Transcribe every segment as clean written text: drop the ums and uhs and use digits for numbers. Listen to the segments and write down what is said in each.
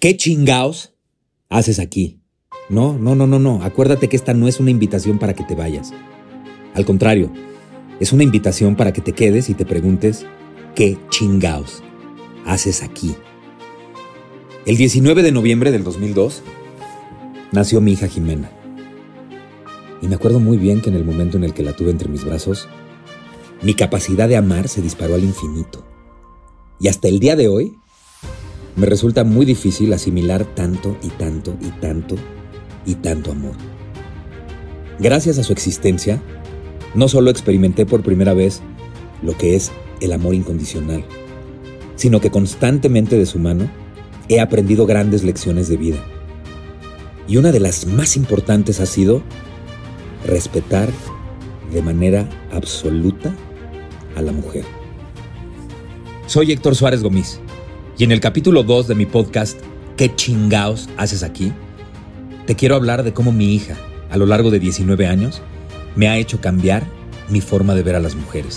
¿Qué chingaos haces aquí? No. Acuérdate que esta no es una invitación para que te vayas. Al contrario, es una invitación para que te quedes y te preguntes, ¿qué chingaos haces aquí? El 19 de noviembre del 2002 nació mi hija Jimena. Y me acuerdo muy bien que en el momento en el que la tuve entre mis brazos, mi capacidad de amar se disparó al infinito. Y hasta el día de hoy, me resulta muy difícil asimilar tanto amor. Gracias a su existencia, no solo experimenté por primera vez lo que es el amor incondicional, sino que constantemente de su mano he aprendido grandes lecciones de vida. Y una de las más importantes ha sido respetar de manera absoluta a la mujer. Soy Héctor Suárez Gómez y en el capítulo 2 de mi podcast ¿Qué chingaos haces aquí? Te quiero hablar de cómo mi hija, a lo largo de 19 años, me ha hecho cambiar mi forma de ver a las mujeres.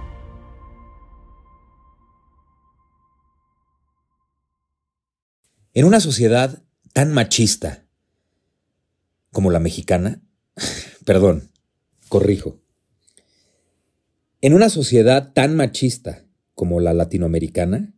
En una sociedad tan machista como la mexicana, corrijo. En una sociedad tan machista como la latinoamericana,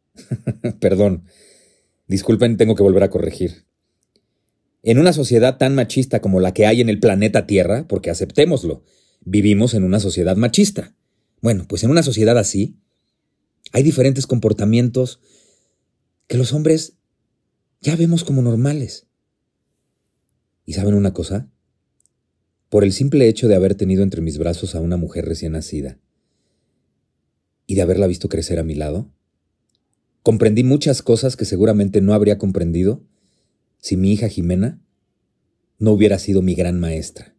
disculpen, tengo que volver a corregir. En una sociedad tan machista como la que hay en el planeta Tierra, porque aceptémoslo, vivimos en una sociedad machista. Bueno, pues en una sociedad así, hay diferentes comportamientos que los hombres ya vemos como normales. ¿Y saben una cosa? Por el simple hecho de haber tenido entre mis brazos a una mujer recién nacida y de haberla visto crecer a mi lado, comprendí muchas cosas que seguramente no habría comprendido si mi hija Jimena no hubiera sido mi gran maestra.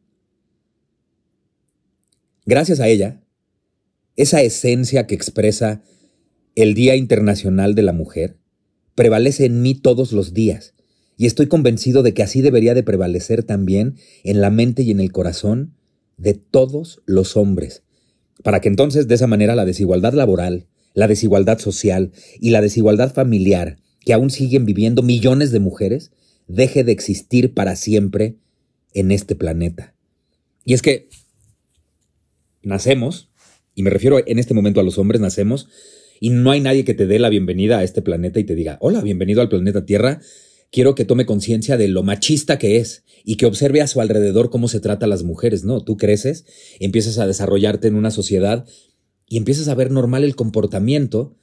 Gracias a ella, esa esencia que expresa el Día Internacional de la Mujer prevalece en mí todos los días y estoy convencido de que así debería de prevalecer también en la mente y en el corazón de todos los hombres, para que entonces de esa manera la desigualdad laboral, la desigualdad social y la desigualdad familiar que aún siguen viviendo millones de mujeres deje de existir para siempre en este planeta. Y es que nacemos, y me refiero en este momento a los hombres, nacemos, y no hay nadie que te dé la bienvenida a este planeta y te diga, hola, bienvenido al planeta Tierra, quiero que tome conciencia de lo machista que es y que observe a su alrededor cómo se trata a las mujeres. No, tú creces, empiezas a desarrollarte en una sociedad y empiezas a ver normal el comportamiento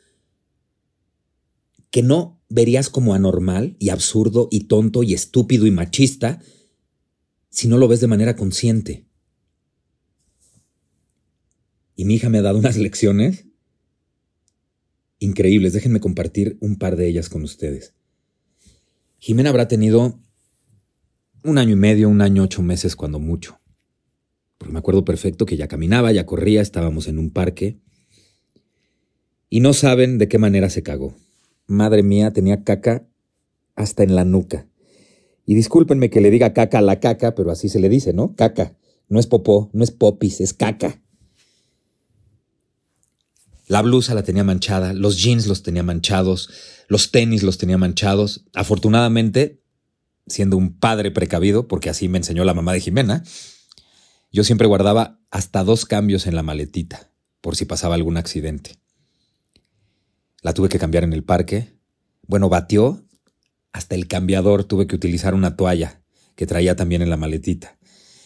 que no verías como anormal y absurdo y tonto y estúpido y machista si no lo ves de manera consciente. Y mi hija me ha dado unas lecciones increíbles. Déjenme compartir un par de ellas con ustedes. Jimena habrá tenido 1 año y medio, 1 año, 8 meses cuando mucho. Porque me acuerdo perfecto que ya caminaba, ya corría, estábamos en un parque. Y no saben de qué manera se cagó. Madre mía, tenía caca hasta en la nuca. Y discúlpenme que le diga caca a la caca, pero así se le dice, ¿no? Caca. No es popó, no es popis, es caca. La blusa la tenía manchada, los jeans los tenía manchados, los tenis los tenía manchados. Afortunadamente, siendo un padre precavido, porque así me enseñó la mamá de Jimena, yo siempre guardaba hasta 2 cambios en la maletita, por si pasaba algún accidente. La tuve que cambiar en el parque. Bueno, batió. Hasta el cambiador tuve que utilizar una toalla que traía también en la maletita.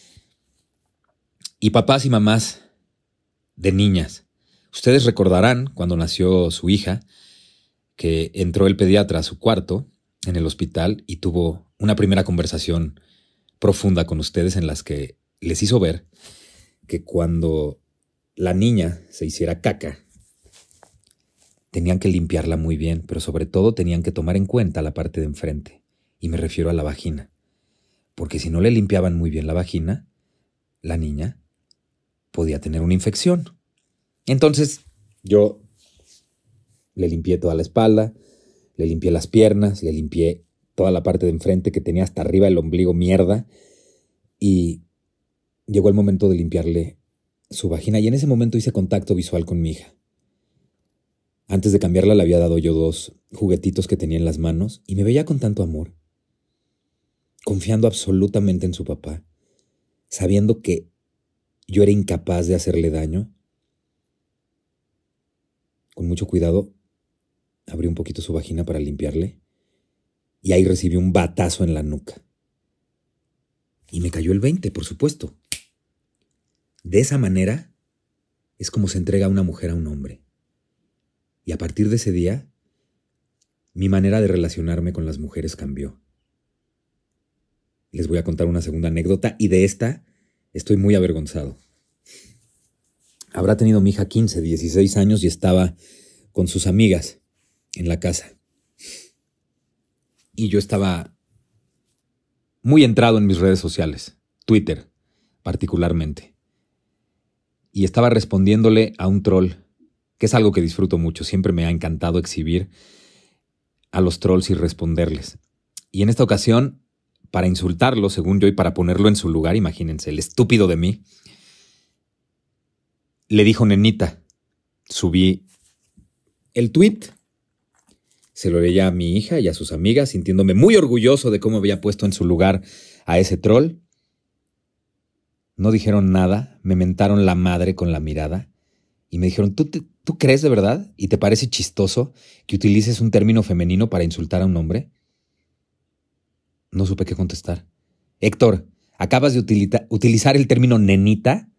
Y papás y mamás de niñas, ustedes recordarán cuando nació su hija que entró el pediatra a su cuarto en el hospital y tuvo una primera conversación profunda con ustedes en las que les hizo ver que cuando la niña se hiciera caca, tenían que limpiarla muy bien, pero sobre todo tenían que tomar en cuenta la parte de enfrente, y me refiero a la vagina, porque si no le limpiaban muy bien la vagina, la niña podía tener una infección. Entonces yo le limpié toda la espalda, le limpié las piernas, le limpié toda la parte de enfrente que tenía hasta arriba el ombligo mierda, y llegó el momento de limpiarle su vagina, y en ese momento hice contacto visual con mi hija. Antes de cambiarla le había dado yo 2 juguetitos que tenía en las manos y me veía con tanto amor, confiando absolutamente en su papá, sabiendo que yo era incapaz de hacerle daño. Con mucho cuidado, abrí un poquito su vagina para limpiarle y ahí recibí un batazo en la nuca. Y me cayó el 20, por supuesto. De esa manera es como se entrega una mujer a un hombre. Y a partir de ese día, mi manera de relacionarme con las mujeres cambió. Les voy a contar una segunda anécdota y de esta estoy muy avergonzado. Habrá tenido mi hija 15, 16 años y estaba con sus amigas en la casa. Y yo estaba muy entrado en mis redes sociales, Twitter particularmente. Y estaba respondiéndole a un troll, que es algo que disfruto mucho. Siempre me ha encantado exhibir a los trolls y responderles. Y en esta ocasión, para insultarlo, según yo, y para ponerlo en su lugar, imagínense, el estúpido de mí, le dijo nenita. Subí el tweet, se lo leía a mi hija y a sus amigas, sintiéndome muy orgulloso de cómo había puesto en su lugar a ese troll. No dijeron nada, me mentaron la madre con la mirada y me dijeron, ¿tú crees de verdad y te parece chistoso que utilices un término femenino para insultar a un hombre? No supe qué contestar. Héctor, acabas de utilizar el término nenita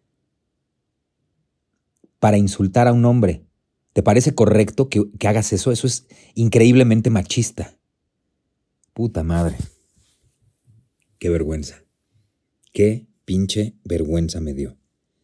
para insultar a un hombre. ¿Te parece correcto que hagas eso? Eso es increíblemente machista. Puta madre. Qué vergüenza. Qué pinche vergüenza me dio.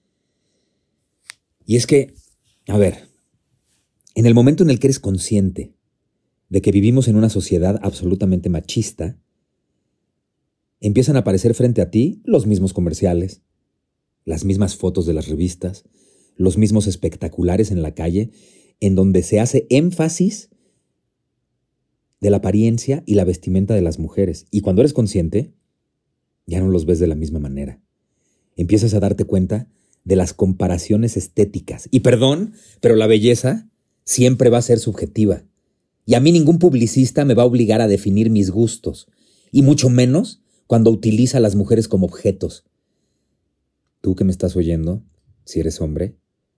Y es que, a ver, en el momento en el que eres consciente de que vivimos en una sociedad absolutamente machista, empiezan a aparecer frente a ti los mismos comerciales, las mismas fotos de las revistas, los mismos espectaculares en la calle, en donde se hace énfasis de la apariencia y la vestimenta de las mujeres. Y cuando eres consciente, ya no los ves de la misma manera. Empiezas a darte cuenta de las comparaciones estéticas. Y perdón, pero la belleza siempre va a ser subjetiva. Y a mí ningún publicista me va a obligar a definir mis gustos. Y mucho menos cuando utiliza a las mujeres como objetos. Tú que me estás oyendo, si eres hombre,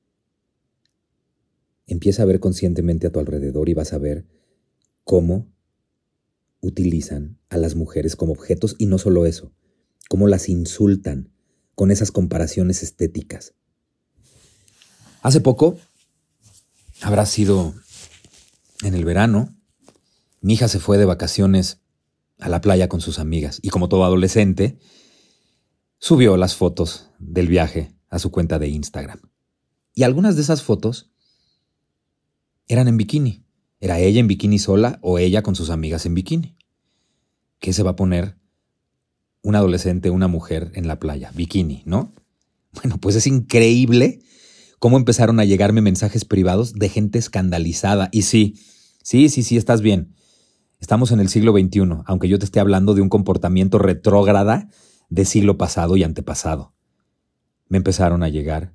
empieza a ver conscientemente a tu alrededor y vas a ver cómo utilizan a las mujeres como objetos y no solo eso, cómo las insultan con esas comparaciones estéticas. Hace poco, habrá sido en el verano, mi hija se fue de vacaciones a la playa con sus amigas y como todo adolescente, subió las fotos del viaje a su cuenta de Instagram. Y algunas de esas fotos eran en bikini. Era ella en bikini sola o ella con sus amigas en bikini. ¿Qué se va a poner un adolescente, una mujer en la playa? Bikini, ¿no? Bueno, pues es increíble cómo empezaron a llegarme mensajes privados de gente escandalizada. Y sí, estás bien. Estamos en el siglo XXI, aunque yo te esté hablando de un comportamiento retrógrada de siglo pasado y antepasado. Me empezaron a llegar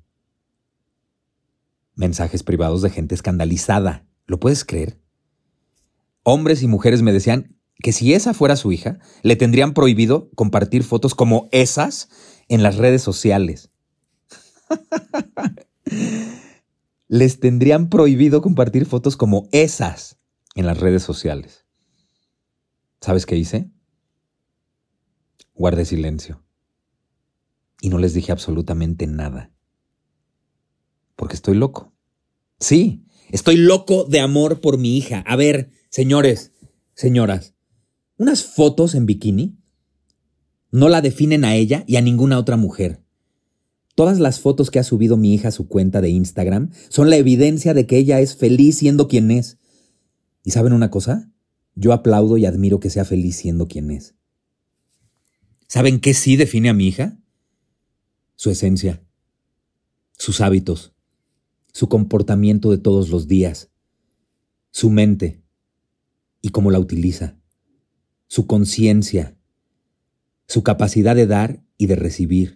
mensajes privados de gente escandalizada. ¿Lo puedes creer? Hombres y mujeres me decían que si esa fuera su hija, le tendrían prohibido compartir fotos como esas en las redes sociales. Les tendrían prohibido compartir fotos como esas en las redes sociales. ¿Sabes qué hice? Guardé silencio. Y no les dije absolutamente nada. Porque estoy loco. Sí, estoy loco de amor por mi hija. A ver, señores, señoras, unas fotos en bikini no la definen a ella y a ninguna otra mujer. Todas las fotos que ha subido mi hija a su cuenta de Instagram son la evidencia de que ella es feliz siendo quien es. ¿Y saben una cosa? Yo aplaudo y admiro que sea feliz siendo quien es. ¿Saben qué sí define a mi hija? Su esencia, sus hábitos, su comportamiento de todos los días, su mente y cómo la utiliza, su conciencia, su capacidad de dar y de recibir,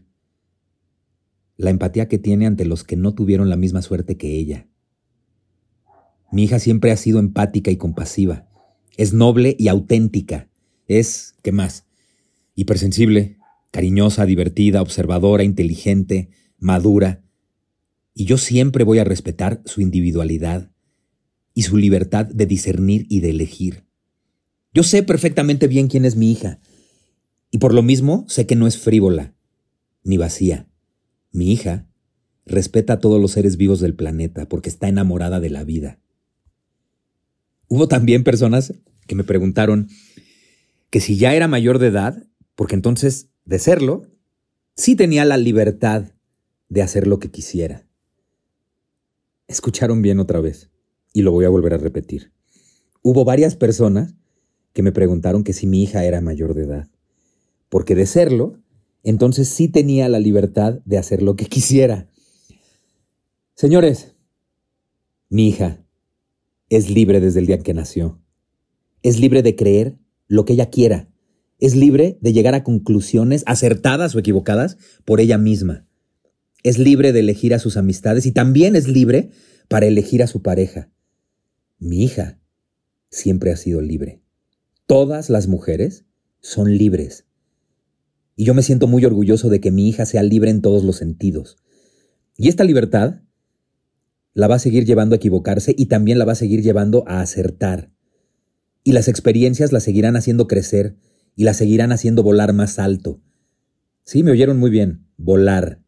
la empatía que tiene ante los que no tuvieron la misma suerte que ella. Mi hija siempre ha sido empática y compasiva. Es noble y auténtica. ¿Qué más? Hipersensible, cariñosa, divertida, observadora, inteligente, madura. Y yo siempre voy a respetar su individualidad y su libertad de discernir y de elegir. Yo sé perfectamente bien quién es mi hija, y por lo mismo sé que no es frívola ni vacía. Mi hija respeta a todos los seres vivos del planeta porque está enamorada de la vida. Hubo también personas que me preguntaron que si ya era mayor de edad, porque entonces, de serlo, sí tenía la libertad de hacer lo que quisiera. Escucharon bien otra vez, y lo voy a volver a repetir. Hubo varias personas que me preguntaron que si mi hija era mayor de edad, porque de serlo, entonces sí tenía la libertad de hacer lo que quisiera. Señores, mi hija es libre desde el día en que nació. Es libre de creer lo que ella quiera. Es libre de llegar a conclusiones acertadas o equivocadas por ella misma. Es libre de elegir a sus amistades y también es libre para elegir a su pareja. Mi hija siempre ha sido libre. Todas las mujeres son libres. Y yo me siento muy orgulloso de que mi hija sea libre en todos los sentidos. Y esta libertad la va a seguir llevando a equivocarse y también la va a seguir llevando a acertar. Y las experiencias la seguirán haciendo crecer y la seguirán haciendo volar más alto. Sí, me oyeron muy bien, volar.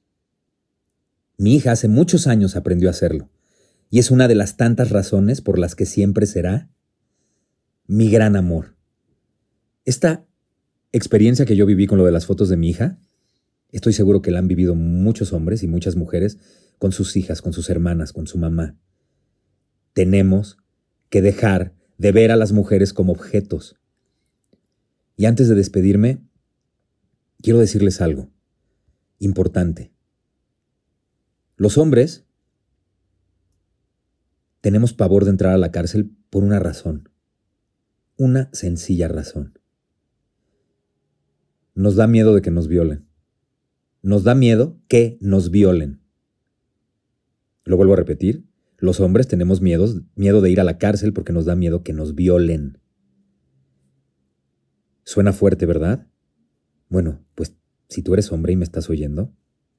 Mi hija hace muchos años aprendió a hacerlo. Y es una de las tantas razones por las que siempre será mi gran amor. Esta experiencia que yo viví con lo de las fotos de mi hija, estoy seguro que la han vivido muchos hombres y muchas mujeres con sus hijas, con sus hermanas, con su mamá. Tenemos que dejar de ver a las mujeres como objetos. Y antes de despedirme, quiero decirles algo importante. Los hombres tenemos pavor de entrar a la cárcel por una razón. Una sencilla razón. Nos da miedo de que nos violen. Nos da miedo que nos violen. Lo vuelvo a repetir. Los hombres tenemos miedo de ir a la cárcel porque nos da miedo que nos violen. Suena fuerte, ¿verdad? Bueno, pues si tú eres hombre y me estás oyendo,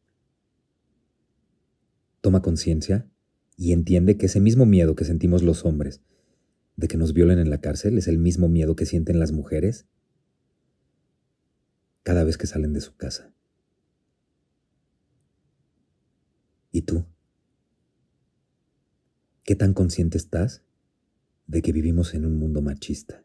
toma conciencia y entiende que ese mismo miedo que sentimos los hombres de que nos violen en la cárcel es el mismo miedo que sienten las mujeres cada vez que salen de su casa. ¿Y tú? ¿Qué tan consciente estás de que vivimos en un mundo machista?